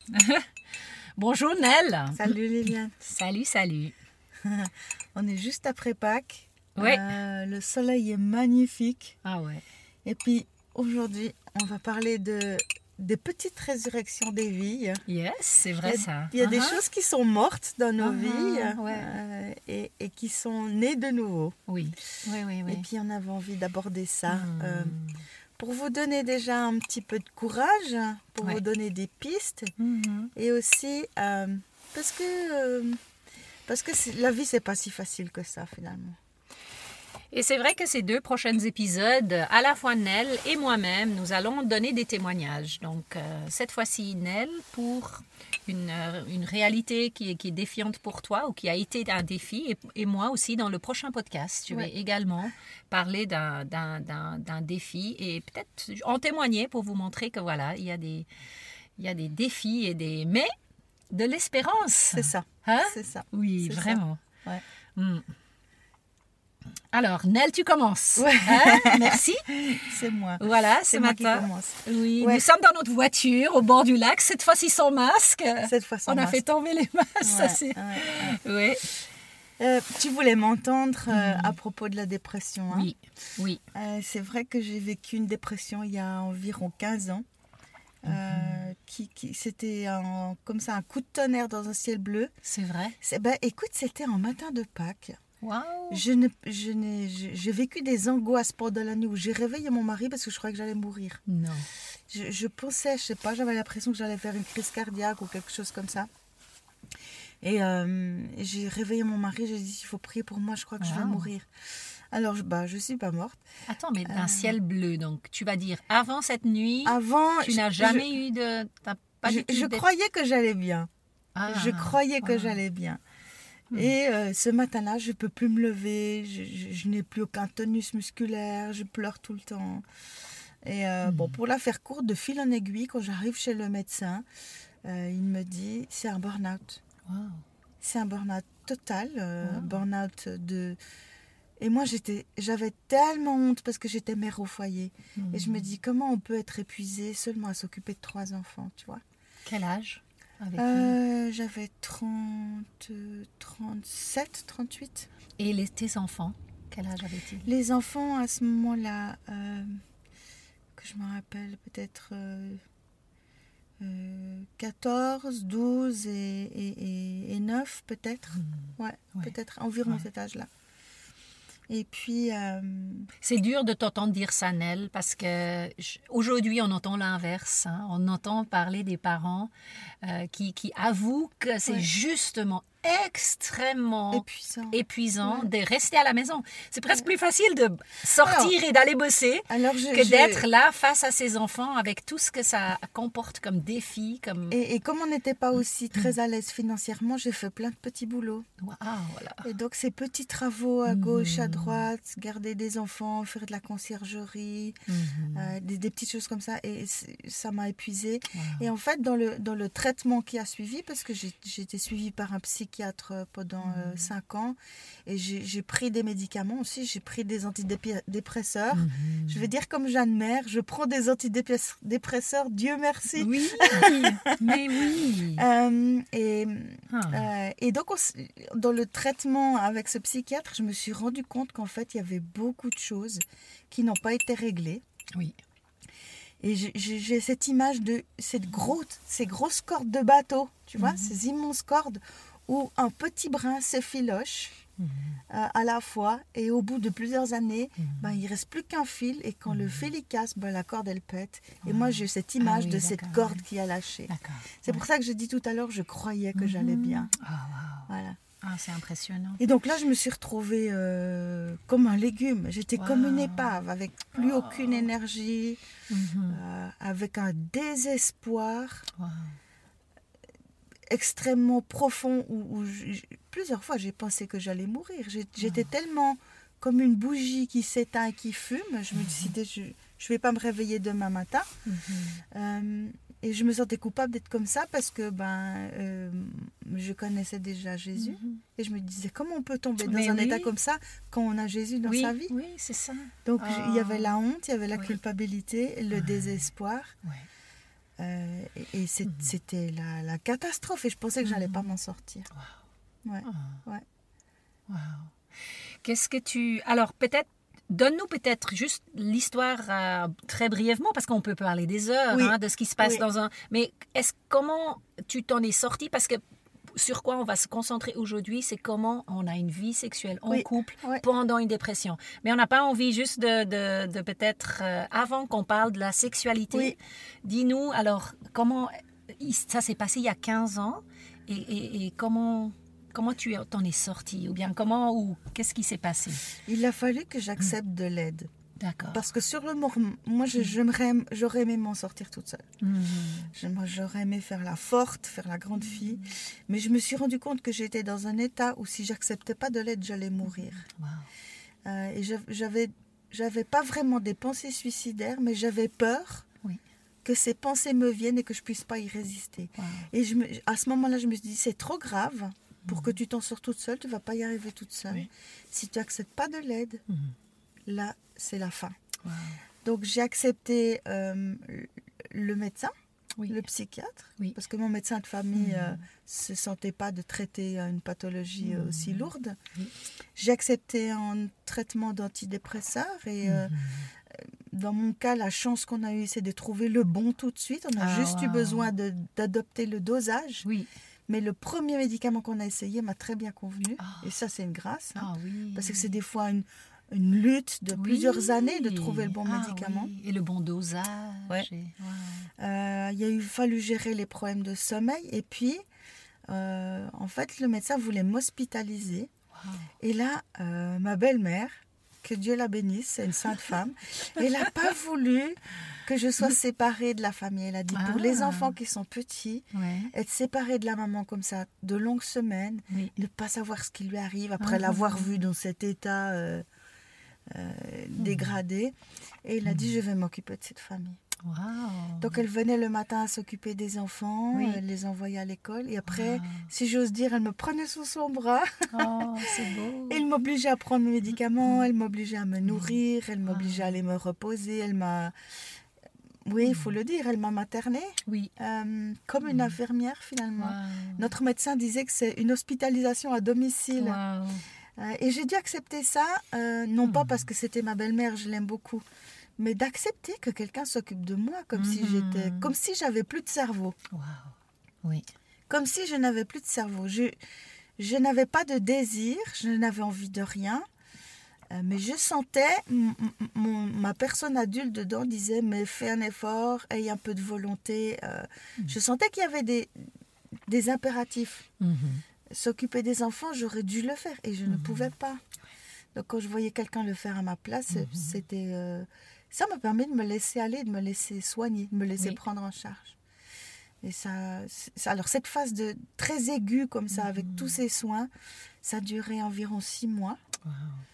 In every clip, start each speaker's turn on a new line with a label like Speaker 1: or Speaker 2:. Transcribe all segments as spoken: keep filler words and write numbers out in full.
Speaker 1: Bonjour Nel.
Speaker 2: Salut Liliane.
Speaker 1: Salut, salut.
Speaker 2: On est juste après Pâques.
Speaker 1: Ouais.
Speaker 2: Euh, le soleil est magnifique.
Speaker 1: Ah ouais.
Speaker 2: Et puis aujourd'hui, on va parler de des petites résurrections des vies.
Speaker 1: Yes, c'est vrai
Speaker 2: Il y a,
Speaker 1: ça.
Speaker 2: il y a des
Speaker 1: Uh-huh.
Speaker 2: choses qui sont mortes dans nos
Speaker 1: Uh-huh,
Speaker 2: vies
Speaker 1: ouais.
Speaker 2: euh, et, et qui sont nées de nouveau.
Speaker 1: Oui, oui, oui, oui.
Speaker 2: Et puis on avait envie d'aborder ça.
Speaker 1: Hmm.
Speaker 2: euh, pour vous donner déjà un petit peu de courage, pour
Speaker 1: Ouais.
Speaker 2: vous donner des pistes.
Speaker 1: Mhm.
Speaker 2: Et aussi euh, parce que, euh, parce que c'est- la vie, c'est pas si facile que ça finalement.
Speaker 1: Et c'est vrai que ces deux prochains épisodes, à la fois Nel et moi-même, nous allons donner des témoignages. Donc, euh, cette fois-ci, Nel, pour une, euh, une réalité qui est, qui est défiante pour toi ou qui a été un défi. Et, et moi aussi, dans le prochain podcast, je vais
Speaker 2: Ouais.
Speaker 1: également parler d'un, d'un, d'un, d'un défi et peut-être en témoigner pour vous montrer que voilà, il y a des, il y a des défis et des... Mais de l'espérance.
Speaker 2: C'est ça.
Speaker 1: Hein?
Speaker 2: C'est ça.
Speaker 1: Oui,
Speaker 2: C'est ça.
Speaker 1: vraiment.
Speaker 2: Ouais.
Speaker 1: Hmm. Alors, Nel, tu commences.
Speaker 2: Ouais.
Speaker 1: Hein? Merci.
Speaker 2: C'est moi.
Speaker 1: Voilà, ce
Speaker 2: C'est moi qui
Speaker 1: matin.
Speaker 2: commence.
Speaker 1: Oui,
Speaker 2: Ouais.
Speaker 1: nous sommes dans notre voiture au bord du lac, cette fois-ci sans masque.
Speaker 2: Cette fois sans
Speaker 1: On a
Speaker 2: masque.
Speaker 1: fait tomber les masques. Ça,
Speaker 2: Ouais,
Speaker 1: c'est...
Speaker 2: ouais, ouais.
Speaker 1: Oui,
Speaker 2: Euh, tu voulais m'entendre euh,
Speaker 1: Mhm.
Speaker 2: à propos de la dépression. Hein.
Speaker 1: oui, oui.
Speaker 2: Euh, c'est vrai que j'ai vécu une dépression il y a environ quinze ans. Euh, qui, qui, c'était un, comme ça un coup de tonnerre dans un ciel bleu.
Speaker 1: C'est vrai.
Speaker 2: C'est, ben, écoute, c'était un matin de Pâques.
Speaker 1: Waouh.
Speaker 2: Je ne, je n'ai, je- j'ai vécu des angoisses pendant la nuit où j'ai réveillé mon mari parce que je croyais que j'allais mourir.
Speaker 1: Non.
Speaker 2: Je, je pensais, je sais pas, j'avais l'impression que j'allais faire une crise cardiaque ou quelque chose comme ça. Et euh, j'ai réveillé mon mari, j'ai dit il faut prier pour moi, je crois que je vais
Speaker 1: Wow.
Speaker 2: mourir. Alors, je, bah, je suis pas morte.
Speaker 1: Attends, mais d'un
Speaker 2: Euh.
Speaker 1: ciel bleu, donc tu vas dire, avant cette nuit,
Speaker 2: Avant,
Speaker 1: tu
Speaker 2: je-
Speaker 1: n'as jamais eu de... t'as pas
Speaker 2: je,
Speaker 1: du tout
Speaker 2: je, je
Speaker 1: d'être-
Speaker 2: croyais que j'allais bien.
Speaker 1: Ah,
Speaker 2: je croyais que
Speaker 1: ah.
Speaker 2: j'allais bien.
Speaker 1: Hmm.
Speaker 2: Et euh, ce matin-là, je peux plus me lever, je, je- je n'ai plus aucun tonus musculaire, je pleure tout le temps. Et euh,
Speaker 1: Hmm.
Speaker 2: bon, pour la faire courte, de fil en aiguille, quand j'arrive chez le médecin, euh, il me dit c'est un burn-out.
Speaker 1: Wow.
Speaker 2: C'est un burn-out total, euh,
Speaker 1: Wow.
Speaker 2: burn-out de... Et moi, j'étais, j'avais tellement honte parce que j'étais mère au foyer.
Speaker 1: Hmm.
Speaker 2: Et je me dis, comment on peut être épuisé seulement à s'occuper de trois enfants, tu vois.
Speaker 1: Quel âge avec lui?
Speaker 2: Euh, j'avais trente, trente-sept, trente-huit.
Speaker 1: Et les, tes enfants, quel âge avaient-ils?
Speaker 2: Les enfants, à ce moment-là, euh, que je me rappelle, peut-être euh, euh, quatorze, douze et, et, et, et neuf, peut-être.
Speaker 1: Hmm.
Speaker 2: Ouais,
Speaker 1: Ouais.
Speaker 2: peut-être environ
Speaker 1: Ouais.
Speaker 2: cet âge-là. Et puis, euh,
Speaker 1: C'est dur de t'entendre dire ça, Nel, parce que je- aujourd'hui, on entend l'inverse. Hein. On entend parler des parents euh, qui, qui avouent que c'est
Speaker 2: Ouais.
Speaker 1: justement extrêmement
Speaker 2: épuisant.
Speaker 1: épuisant
Speaker 2: Ouais.
Speaker 1: de rester à la maison. C'est presque plus facile de sortir et d'aller bosser
Speaker 2: Alors, je,
Speaker 1: que
Speaker 2: je-
Speaker 1: d'être là face à ses enfants avec tout ce que ça comporte comme défi, comme...
Speaker 2: Et, et comme on n'était pas aussi très à l'aise financièrement, j'ai fait plein de petits boulots.
Speaker 1: Waouh, voilà.
Speaker 2: Et donc, ces petits travaux à gauche, à
Speaker 1: Mhm.
Speaker 2: droite, garder des enfants, faire de la conciergerie,
Speaker 1: Mhm.
Speaker 2: euh, des, des petites choses comme ça. Et c'est- ça m'a épuisée.
Speaker 1: Wow.
Speaker 2: Et en fait, dans le, dans le traitement qui a suivi, parce que j'ai j'ai été suivie par un psychiatre pendant euh, cinq ans, et j'ai j'ai pris des médicaments aussi, j'ai pris des antidépresseurs.
Speaker 1: Mhm.
Speaker 2: Je vais dire comme Jeanne Mère, je prends des antidépresseurs, Dieu merci.
Speaker 1: Oui, mais oui.
Speaker 2: Euh, et,
Speaker 1: Ah.
Speaker 2: euh, et donc, on s- dans le traitement avec ce psychiatre, je me suis rendu compte qu'en fait, il y avait beaucoup de choses qui n'ont pas été réglées.
Speaker 1: Oui.
Speaker 2: Et j'ai- j'ai j'ai cette image de cette grosse, ces grosses cordes de bateau, tu vois,
Speaker 1: Mhm.
Speaker 2: ces immenses cordes où un petit brin s'effiloche
Speaker 1: Mhm.
Speaker 2: euh, à la fois, et au bout de plusieurs années,
Speaker 1: Mhm.
Speaker 2: ben, il reste plus qu'un fil, et quand le
Speaker 1: Mhm.
Speaker 2: fil il casse, ben, la corde elle pète. Et
Speaker 1: Ah.
Speaker 2: moi j'ai cette
Speaker 1: Ah
Speaker 2: image
Speaker 1: oui,
Speaker 2: de cette
Speaker 1: d'accord,
Speaker 2: corde
Speaker 1: ouais.
Speaker 2: qui a lâché.
Speaker 1: D'accord.
Speaker 2: C'est
Speaker 1: Ouais.
Speaker 2: pour ça que j'ai dit tout à l'heure, je croyais que j'allais
Speaker 1: Mhm.
Speaker 2: bien.
Speaker 1: Ah, wow.
Speaker 2: Voilà.
Speaker 1: Ah, c'est impressionnant.
Speaker 2: Et donc là, je me suis retrouvée euh, comme un légume. J'étais comme une
Speaker 1: Wow.
Speaker 2: épave, avec plus
Speaker 1: Oh.
Speaker 2: aucune énergie,
Speaker 1: Mhm.
Speaker 2: euh, avec un désespoir
Speaker 1: Wow.
Speaker 2: extrêmement profond, où, où j- plusieurs fois j'ai pensé que j'allais mourir. J'ai- J'étais tellement comme une bougie qui s'éteint et qui fume. Je me disais, je ne vais pas me réveiller demain matin.
Speaker 1: Mhm.
Speaker 2: Euh, et je me sentais coupable d'être comme ça parce que ben, euh, je connaissais déjà Jésus.
Speaker 1: Mhm.
Speaker 2: Et je me disais, comment on peut tomber dans
Speaker 1: Mais
Speaker 2: un
Speaker 1: oui.
Speaker 2: état comme ça quand on a Jésus dans
Speaker 1: Oui,
Speaker 2: sa vie?
Speaker 1: oui, c'est ça.
Speaker 2: Donc
Speaker 1: Ah.
Speaker 2: il y avait la honte, il y avait la
Speaker 1: Oui.
Speaker 2: culpabilité, le
Speaker 1: Ouais.
Speaker 2: désespoir.
Speaker 1: Ouais.
Speaker 2: Euh, et et c'est,
Speaker 1: Mhm.
Speaker 2: c'était la, la catastrophe. Et je pensais que j'allais pas m'en sortir. Ouais,
Speaker 1: Ah.
Speaker 2: ouais.
Speaker 1: Wow. Qu'est-ce que tu... Alors, peut-être, donne-nous peut-être juste l'histoire euh, très brièvement, parce qu'on peut parler des heures
Speaker 2: Oui,
Speaker 1: hein, de ce qui se passe
Speaker 2: oui.
Speaker 1: dans un... Mais est-ce comment tu t'en es sorti? Parce que sur quoi on va se concentrer aujourd'hui, c'est comment on a une vie sexuelle en
Speaker 2: Oui,
Speaker 1: couple
Speaker 2: ouais.
Speaker 1: pendant une dépression. Mais on n'a pas envie juste de, de, de peut-être, euh, avant qu'on parle de la sexualité,
Speaker 2: Oui.
Speaker 1: dis-nous, alors, comment... Ça s'est passé il y a quinze ans, et, et, et comment... Comment tu t'en es sorti? Ou bien comment, ou qu'est-ce qui s'est passé?
Speaker 2: Il a fallu que j'accepte de l'aide.
Speaker 1: D'accord.
Speaker 2: Parce que sur le moment, moi, je- j'aimerais, j'aurais aimé m'en sortir toute seule.
Speaker 1: Mhm.
Speaker 2: Je- moi, J'aurais aimé faire la forte, faire la grande fille. Mais je me suis rendu compte que j'étais dans un état où si j'acceptais pas de l'aide, j'allais mourir.
Speaker 1: Wow.
Speaker 2: Euh, et j'av- j'avais, j'avais pas vraiment des pensées suicidaires, mais j'avais peur
Speaker 1: Oui.
Speaker 2: que ces pensées me viennent et que je puisse pas y résister.
Speaker 1: Wow.
Speaker 2: Et je me, à ce moment-là, je me suis dit, c'est trop grave. Pour que tu t'en sors toute seule, tu vas pas y arriver toute seule.
Speaker 1: Oui.
Speaker 2: Si tu acceptes pas de l'aide,
Speaker 1: Mhm.
Speaker 2: là, c'est la fin.
Speaker 1: Wow.
Speaker 2: Donc j'ai accepté euh, le médecin,
Speaker 1: Oui.
Speaker 2: le psychiatre,
Speaker 1: Oui.
Speaker 2: parce que mon médecin de famille
Speaker 1: Mhm.
Speaker 2: euh, se sentait pas de traiter euh, une pathologie euh,
Speaker 1: Mhm.
Speaker 2: aussi lourde.
Speaker 1: Oui.
Speaker 2: J'ai accepté un traitement d'antidépresseurs et euh,
Speaker 1: Mhm.
Speaker 2: dans mon cas, la chance qu'on a eue, c'est de trouver le bon tout de suite. On a
Speaker 1: Ah,
Speaker 2: juste eu
Speaker 1: wow.
Speaker 2: besoin de- d'adopter le dosage.
Speaker 1: Oui.
Speaker 2: Mais le premier médicament qu'on a essayé m'a très bien convenu.
Speaker 1: Ah.
Speaker 2: Et ça, c'est une grâce. hein.
Speaker 1: Ah oui.
Speaker 2: Parce que c'est des fois une, une lutte de
Speaker 1: Oui.
Speaker 2: plusieurs années de trouver le bon
Speaker 1: Ah
Speaker 2: médicament.
Speaker 1: oui. Et le bon dosage.
Speaker 2: Ouais.
Speaker 1: et- wow.
Speaker 2: Euh, il a eu fallu gérer les problèmes de sommeil. Et puis, euh, en fait, le médecin voulait m'hospitaliser.
Speaker 1: Wow.
Speaker 2: Et là, euh, ma belle-mère, que Dieu la bénisse, c'est une sainte femme, elle n'a pas voulu que je sois séparée de la famille. Elle a dit, pour
Speaker 1: Ah.
Speaker 2: les enfants qui sont petits,
Speaker 1: Ouais.
Speaker 2: être séparée de la maman comme ça, de longues semaines,
Speaker 1: Oui.
Speaker 2: ne pas savoir ce qui lui arrive après
Speaker 1: Ah.
Speaker 2: l'avoir vue dans cet état euh, euh, dégradé. Et elle a dit, je vais m'occuper de cette famille.
Speaker 1: Wow.
Speaker 2: Donc elle venait le matin à s'occuper des enfants,
Speaker 1: Oui.
Speaker 2: elle les envoyait à l'école. Et après,
Speaker 1: Wow.
Speaker 2: si j'ose dire, elle me prenait sous son bras.
Speaker 1: Oh, c'est beau.
Speaker 2: Elle m'obligeait à prendre mes médicaments, elle m'obligeait à me nourrir, elle m'obligeait à
Speaker 1: Ah.
Speaker 2: aller me reposer. Elle m'a... Oui, il faut le dire, elle m'a maternée
Speaker 1: Oui.
Speaker 2: euh, comme une infirmière finalement.
Speaker 1: Wow.
Speaker 2: Notre médecin disait que c'est une hospitalisation à domicile.
Speaker 1: Wow.
Speaker 2: Euh, et j'ai dû accepter ça, euh, non pas
Speaker 1: Mhm.
Speaker 2: parce que c'était ma belle-mère, je l'aime beaucoup, mais d'accepter que quelqu'un s'occupe de moi comme si
Speaker 1: Mhm.
Speaker 2: j'étais, comme si j'avais plus de cerveau,
Speaker 1: Wow. Oui.
Speaker 2: comme si je n'avais plus de cerveau. Je, je n'avais pas de désir, je n'avais envie de rien, euh, mais je sentais, m- m- mon, ma personne adulte dedans disait, mais fais un effort, aie un peu de volonté. euh, Je sentais qu'il y avait des, des impératifs.
Speaker 1: Mhm.
Speaker 2: S'occuper des enfants, j'aurais dû le faire et je ne pouvais pas. Donc quand je voyais quelqu'un le faire à ma place,
Speaker 1: Mhm.
Speaker 2: c'était euh, ça m'a permis de me laisser aller, de me laisser soigner, de me laisser
Speaker 1: Oui.
Speaker 2: prendre en charge. Et ça, c'est- alors cette phase de très aiguë comme ça, avec tous ces soins, ça a duré environ six mois.
Speaker 1: Wow.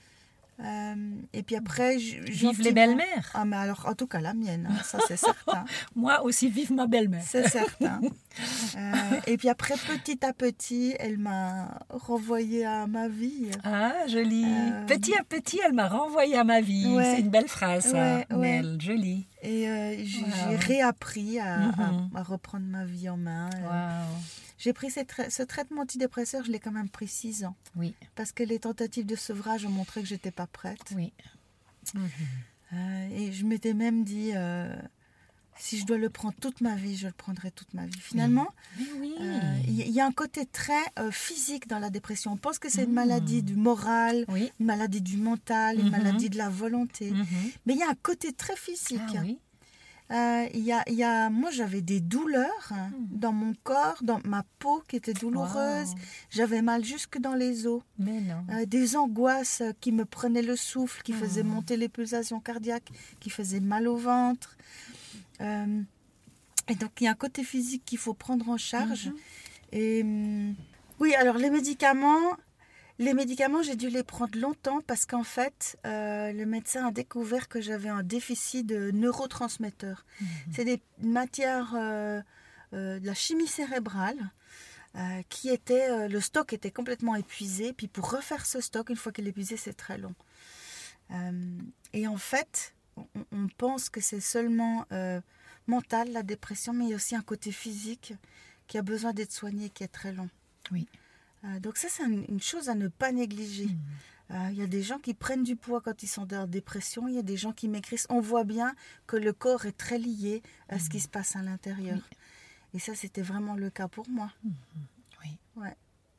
Speaker 2: Euh, et puis après, j-
Speaker 1: Vive les
Speaker 2: gentiment-
Speaker 1: belles-mères.
Speaker 2: Ah mais alors, en tout cas la mienne, hein, ça c'est certain.
Speaker 1: Moi aussi, vive ma belle-mère.
Speaker 2: C'est certain. Euh, et puis après, petit à petit, elle m'a renvoyé à ma vie.
Speaker 1: Ah, joli.
Speaker 2: Euh,
Speaker 1: Petit à petit, elle m'a renvoyé à ma vie.
Speaker 2: Ouais.
Speaker 1: C'est une belle phrase, ça,
Speaker 2: Ouais, ouais.
Speaker 1: Nell. Joli.
Speaker 2: Et euh, j'ai
Speaker 1: Wow.
Speaker 2: j'ai réappris à,
Speaker 1: Mhm.
Speaker 2: à- à reprendre ma vie en main. Euh,
Speaker 1: Wow.
Speaker 2: J'ai pris ces tra- ce traitement antidépresseur, je l'ai quand même pris six ans.
Speaker 1: Oui,
Speaker 2: Parce que les tentatives de sevrage ont montré que j'étais pas prête.
Speaker 1: oui. Mhm.
Speaker 2: Euh, et je m'étais même dit, euh, si je dois le prendre toute ma vie, je le prendrai toute ma vie. Finalement,
Speaker 1: Mais oui.
Speaker 2: euh, il y, y a un côté très euh, physique dans la dépression. On pense que c'est une
Speaker 1: Mhm.
Speaker 2: maladie du moral,
Speaker 1: Oui.
Speaker 2: une maladie du mental, une
Speaker 1: Mhm.
Speaker 2: maladie de la volonté.
Speaker 1: Mhm.
Speaker 2: Mais il y a un côté très physique.
Speaker 1: Ah oui.
Speaker 2: Euh, il y a, il y a, moi, j'avais des douleurs hein, dans mon corps, dans ma peau qui était douloureuse.
Speaker 1: Wow.
Speaker 2: J'avais mal jusque dans les os.
Speaker 1: Mais non.
Speaker 2: Euh, des angoisses euh, qui me prenaient le souffle, qui faisaient
Speaker 1: Oh.
Speaker 2: monter les pulsations cardiaques, qui faisaient mal au ventre. Euh, et donc, il y a un côté physique qu'il faut prendre en charge.
Speaker 1: Mhm.
Speaker 2: Et hum, oui, alors les médicaments, les médicaments, j'ai dû les prendre longtemps parce qu'en fait, euh, le médecin a découvert que j'avais un déficit de neurotransmetteurs.
Speaker 1: Mhm.
Speaker 2: C'est des matières euh, euh, de la chimie cérébrale euh, qui était, euh, le stock était complètement épuisé. Puis pour refaire ce stock, une fois qu'il est épuisé, c'est très long. Euh, et en fait, on, on pense que c'est seulement euh, mental, la dépression, mais il y a aussi un côté physique qui a besoin d'être soigné, qui est très long.
Speaker 1: Oui.
Speaker 2: Euh, donc ça, c'est une, une chose à ne pas négliger.
Speaker 1: Mmh.
Speaker 2: Euh, Il y a des gens qui prennent du poids quand ils sont dans la dépression, il y a des gens qui maigrissent. On voit bien que le corps est très lié à ce qui se passe à l'intérieur.
Speaker 1: Oui.
Speaker 2: Et ça, c'était vraiment le cas pour moi.
Speaker 1: Oui.
Speaker 2: Ouais.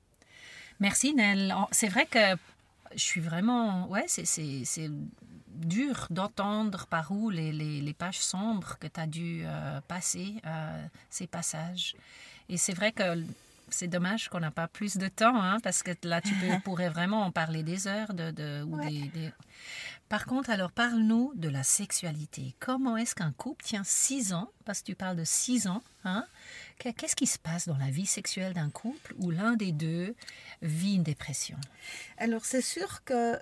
Speaker 1: Merci Nell. En- C'est vrai que je suis vraiment... Ouais, c'est, c'est, c'est dur d'entendre par où les, les, les pages sombres que tu as dû euh, passer, euh, ces passages. Et c'est vrai que c'est dommage qu'on n'a pas plus de temps, hein, parce que là, tu peux, pourrais vraiment en parler des heures. De, de, ou
Speaker 2: Ouais.
Speaker 1: des, des... Par contre, alors parle-nous de la sexualité. Comment est-ce qu'un couple tient six ans, parce que tu parles de six ans, hein, qu'est-ce qui se passe dans la vie sexuelle d'un couple où l'un des deux vit une dépression?
Speaker 2: Alors, c'est sûr que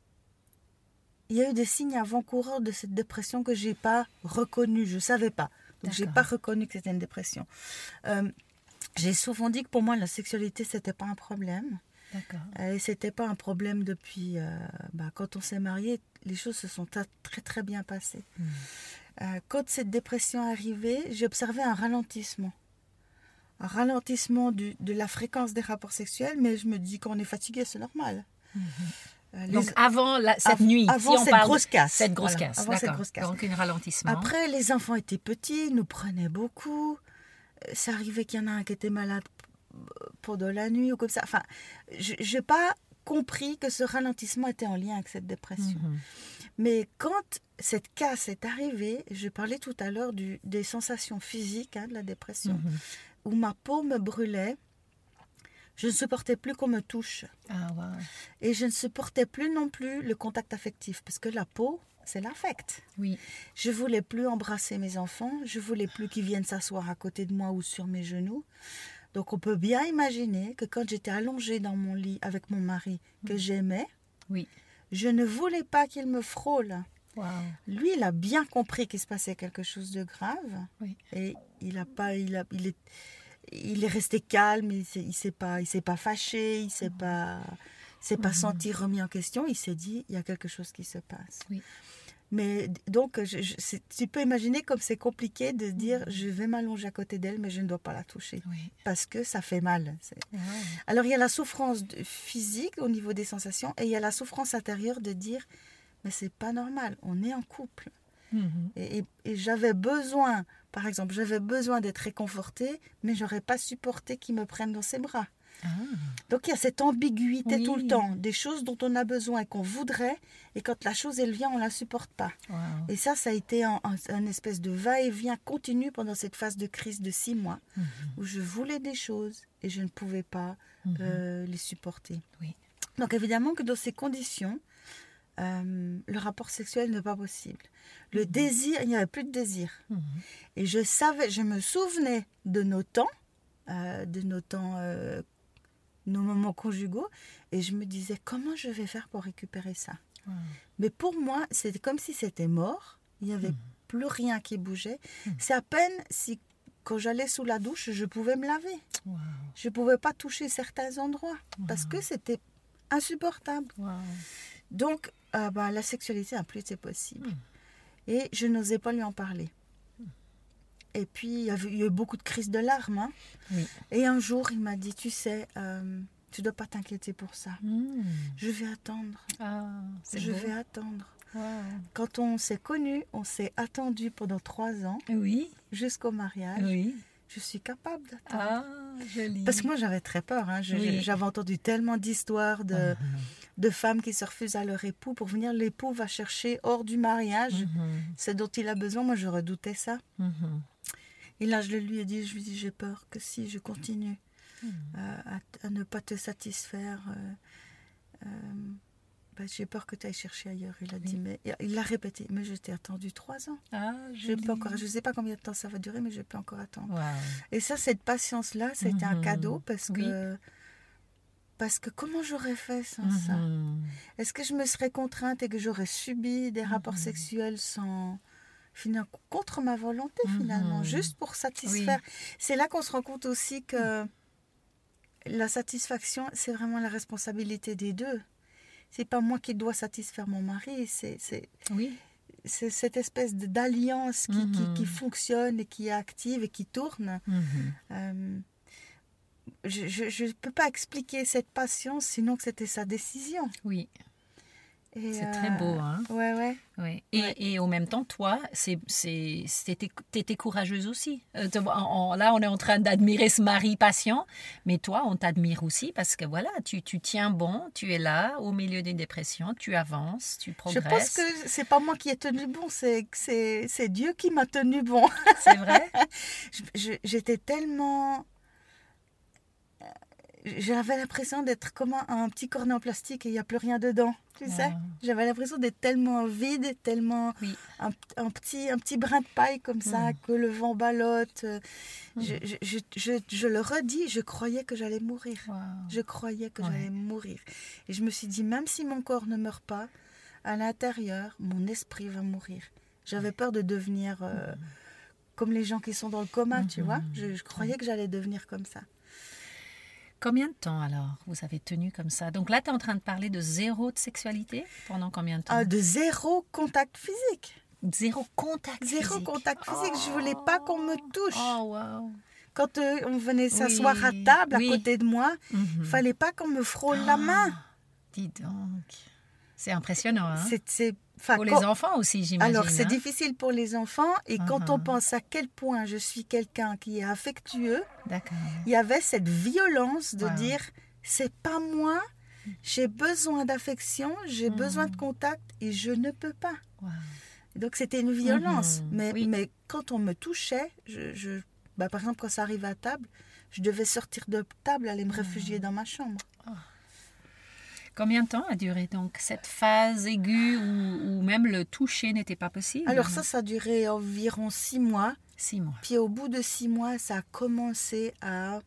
Speaker 2: il y a eu des signes avant-coureurs de cette dépression que j'ai pas reconnus. Je savais pas. Donc, j'ai
Speaker 1: D'accord.
Speaker 2: pas reconnu que c'était une dépression. Euh, j'ai souvent dit que pour moi, la sexualité, c'était pas un problème.
Speaker 1: D'accord.
Speaker 2: Euh, Et c'était pas un problème depuis... euh, bah, quand on s'est mariés, les choses se sont ta- très, très bien passées.
Speaker 1: Mm.
Speaker 2: Euh, quand cette dépression est arrivée, j'ai observé un ralentissement. Un ralentissement du- de la fréquence des rapports sexuels, mais je me dis qu'on est fatigué, c'est normal.
Speaker 1: Mhm.
Speaker 2: Euh, les-
Speaker 1: Donc avant la- cette
Speaker 2: av-
Speaker 1: nuit,
Speaker 2: avant
Speaker 1: si on
Speaker 2: cette
Speaker 1: parle
Speaker 2: grosse casse.
Speaker 1: cette grosse
Speaker 2: Voilà,
Speaker 1: casse,
Speaker 2: avant cette
Speaker 1: d'accord.
Speaker 2: grosse casse.
Speaker 1: Donc un ralentissement.
Speaker 2: Après, les enfants étaient petits, ils nous prenaient beaucoup. Euh, Ça arrivait qu'il y en a un qui était malade pendant la nuit ou comme ça. Enfin, je n'ai pas compris que ce ralentissement était en lien avec cette dépression.
Speaker 1: Mhm.
Speaker 2: Mais quand cette casse est arrivée, je parlais tout à l'heure du- des sensations physiques hein, de la dépression,
Speaker 1: Mhm.
Speaker 2: où ma peau me brûlait, je ne supportais plus qu'on me touche.
Speaker 1: Ah wow.
Speaker 2: Et je ne supportais plus non plus le contact affectif, parce que la peau, c'est l'affect.
Speaker 1: Oui.
Speaker 2: Je voulais plus embrasser mes enfants, je voulais plus qu'ils viennent s'asseoir à côté de moi ou sur mes genoux. Donc on peut bien imaginer que quand j'étais allongée dans mon lit avec mon mari, que j'aimais,
Speaker 1: Oui.
Speaker 2: je ne voulais pas qu'il me frôle.
Speaker 1: Wow.
Speaker 2: Lui, il a bien compris qu'il se passait quelque chose de grave.
Speaker 1: Oui.
Speaker 2: Et il a pas, il a, il est, il est resté calme. Il s'est, il s'est pas, il s'est pas fâché. Il s'est pas, s'est pas
Speaker 1: Mhm.
Speaker 2: senti remis en question. Il s'est dit, il y a quelque chose qui se passe.
Speaker 1: Oui.
Speaker 2: Mais donc, je, je- c'est- tu peux imaginer comme c'est compliqué de dire, je vais m'allonger à côté d'elle, mais je ne dois pas la toucher
Speaker 1: Oui.
Speaker 2: parce que ça fait mal. C'est-
Speaker 1: Wow.
Speaker 2: Alors il y a la souffrance de- physique au niveau des sensations et il y a la souffrance intérieure de dire, mais c'est pas normal. On est en couple.
Speaker 1: Mhm.
Speaker 2: Et, et- et j'avais besoin, par exemple, j'avais besoin d'être réconfortée, mais j'aurais pas supporté qu'il me prenne dans ses bras.
Speaker 1: Ah.
Speaker 2: Donc il y a cette ambiguïté
Speaker 1: Oui.
Speaker 2: tout le temps, des choses dont on a besoin et qu'on voudrait, et quand la chose elle vient, on la supporte pas.
Speaker 1: Wow.
Speaker 2: Et ça, ça a été un, un- un espèce de va-et-vient continu pendant cette phase de crise de six mois,
Speaker 1: Mhm.
Speaker 2: où je voulais des choses et je ne pouvais pas
Speaker 1: Mhm.
Speaker 2: euh, les supporter.
Speaker 1: Oui.
Speaker 2: Donc évidemment que dans ces conditions, euh, le rapport sexuel n'est pas possible. Le désir, il n'y avait plus de désir.
Speaker 1: Mhm.
Speaker 2: Et je savais, je me souvenais de nos temps, euh, de nos temps, euh, nos moments conjugaux, et je me disais comment je vais faire pour récupérer ça.
Speaker 1: Wow.
Speaker 2: Mais pour moi, c'était comme si c'était mort. Il n'y avait
Speaker 1: Mhm.
Speaker 2: plus rien qui bougeait.
Speaker 1: Mhm.
Speaker 2: C'est à peine si, quand j'allais sous la douche, je pouvais me laver.
Speaker 1: Wow.
Speaker 2: Je ne pouvais pas toucher certains endroits parce que c'était insupportable.
Speaker 1: Wow.
Speaker 2: Donc, euh, bah, la sexualité n'a plus été possible.
Speaker 1: Mhm.
Speaker 2: Et je n'osais pas lui en parler. Et puis, il y a eu il y a eu beaucoup de crises de larmes. hein.
Speaker 1: Oui.
Speaker 2: Et un jour, il m'a dit, tu sais, euh, tu ne dois pas t'inquiéter pour ça.
Speaker 1: Mhm.
Speaker 2: Je vais attendre.
Speaker 1: Ah, c'est
Speaker 2: Je
Speaker 1: beau.
Speaker 2: vais attendre.
Speaker 1: Wow.
Speaker 2: Quand on s'est connus, on s'est attendu pendant trois ans
Speaker 1: Oui.
Speaker 2: jusqu'au mariage.
Speaker 1: Oui.
Speaker 2: Je suis capable d'attendre.
Speaker 1: Ah, joli.
Speaker 2: Parce que moi, j'avais très peur. hein. Je-
Speaker 1: Oui.
Speaker 2: J'avais entendu tellement d'histoires de,
Speaker 1: Mhm.
Speaker 2: de femmes qui se refusent à leur époux pour venir. L'époux va chercher hors du mariage
Speaker 1: Mhm.
Speaker 2: ce dont il a besoin. Moi, je redoutais ça.
Speaker 1: Mhm.
Speaker 2: Et là, je lui ai dit, je lui ai dit, j'ai peur que si je continue
Speaker 1: Mhm.
Speaker 2: euh, à, à ne pas te satisfaire, euh, euh, ben, j'ai peur que tu ailles chercher ailleurs. Il a dit, mais il l'a répété, mais je t'ai attendu trois ans.
Speaker 1: Ah,
Speaker 2: Je
Speaker 1: joli.
Speaker 2: peux encore, je sais pas combien de temps ça va durer, mais je peux encore attendre.
Speaker 1: Wow.
Speaker 2: Et ça, cette patience-là, c'était un
Speaker 1: Mhm.
Speaker 2: cadeau parce
Speaker 1: Oui.
Speaker 2: que parce que comment j'aurais fait sans ça?
Speaker 1: Mhm.
Speaker 2: Est-ce que je me serais contrainte et que j'aurais subi des rapports
Speaker 1: Mhm.
Speaker 2: sexuels sans finalement contre ma volonté
Speaker 1: Mhm.
Speaker 2: finalement, juste pour satisfaire? C'est là qu'on se rend compte aussi que la satisfaction, c'est vraiment la responsabilité des deux. C'est pas moi qui dois satisfaire mon mari, c'est c'est
Speaker 1: Oui.
Speaker 2: c'est cette espèce de- d'alliance qui,
Speaker 1: Mhm.
Speaker 2: qui, qui fonctionne et qui est active et qui tourne.
Speaker 1: Mhm.
Speaker 2: Euh, je ne peux pas expliquer cette passion, sinon que c'était sa décision.
Speaker 1: Oui,
Speaker 2: Et,
Speaker 1: c'est
Speaker 2: euh,
Speaker 1: très beau, hein?
Speaker 2: Ouais, ouais.
Speaker 1: Oui. Et,
Speaker 2: Ouais.
Speaker 1: et en même temps, toi, c'est, c'est, c'était, t'étais courageuse aussi. Euh, tu vois, en- en- là, on est en train d'admirer ce mari patient, mais toi, on t'admire aussi parce que voilà, tu, tu tiens bon, tu es là au milieu d'une dépression, tu avances, tu
Speaker 2: Je pense
Speaker 1: progresses.
Speaker 2: que c'est pas moi qui ai tenu bon, c'est c'est c'est Dieu qui m'a tenu bon.
Speaker 1: C'est vrai?
Speaker 2: Je- je- J'étais tellement... J'avais l'impression d'être comme un, un petit cornet en plastique et il n'y a plus rien dedans, tu sais.
Speaker 1: Wow.
Speaker 2: J'avais l'impression d'être tellement vide, tellement
Speaker 1: Oui.
Speaker 2: un, un petit, un petit brin de paille comme ça,
Speaker 1: Mm.
Speaker 2: que le vent ballotte.
Speaker 1: Mm.
Speaker 2: Je, je, je, je, je le redis, je croyais que j'allais mourir.
Speaker 1: Wow.
Speaker 2: Je croyais que
Speaker 1: Ouais.
Speaker 2: j'allais mourir. Et je me suis dit, même si mon corps ne meurt pas, à l'intérieur, mon esprit va mourir. J'avais peur de devenir euh, comme les gens qui sont dans le coma, tu
Speaker 1: Mhm.
Speaker 2: vois. Je, je croyais que j'allais devenir comme ça.
Speaker 1: Combien de temps alors vous avez tenu comme ça? Donc là, tu es en train de parler de zéro de sexualité pendant combien de temps?
Speaker 2: Ah, de zéro contact physique.
Speaker 1: Zéro contact
Speaker 2: Zéro
Speaker 1: physique.
Speaker 2: contact physique. Je voulais pas qu'on me touche.
Speaker 1: Oh, wow.
Speaker 2: Quand euh, on venait s'asseoir à
Speaker 1: Oui,
Speaker 2: table
Speaker 1: oui.
Speaker 2: à côté de moi,
Speaker 1: Mhm.
Speaker 2: il fallait pas qu'on me frôle la main.
Speaker 1: Ah, dis donc. C'est impressionnant, hein?
Speaker 2: C'est, c'est, enfin,
Speaker 1: Pour
Speaker 2: quand-
Speaker 1: les enfants aussi, j'imagine.
Speaker 2: Alors, c'est
Speaker 1: hein?
Speaker 2: difficile pour les enfants. Et quand on
Speaker 1: Mhm.
Speaker 2: pense à quel point je suis quelqu'un qui est affectueux,
Speaker 1: D'accord.
Speaker 2: il y avait cette violence de
Speaker 1: Wow.
Speaker 2: dire, c'est pas moi, j'ai besoin d'affection, j'ai
Speaker 1: Mhm.
Speaker 2: besoin de contact et je ne peux pas.
Speaker 1: Wow.
Speaker 2: Donc, c'était une violence.
Speaker 1: Mhm.
Speaker 2: Mais,
Speaker 1: Oui.
Speaker 2: mais quand on me touchait, je, je- bah, par exemple, quand ça arrivait à table, je devais sortir de table, aller me
Speaker 1: Mhm.
Speaker 2: réfugier dans ma chambre.
Speaker 1: Combien de temps a duré donc cette phase aiguë où, où même le toucher n'était pas possible?
Speaker 2: Alors ça, ça a duré environ six mois.
Speaker 1: Six mois.
Speaker 2: Puis au bout de six mois, ça a commencé à...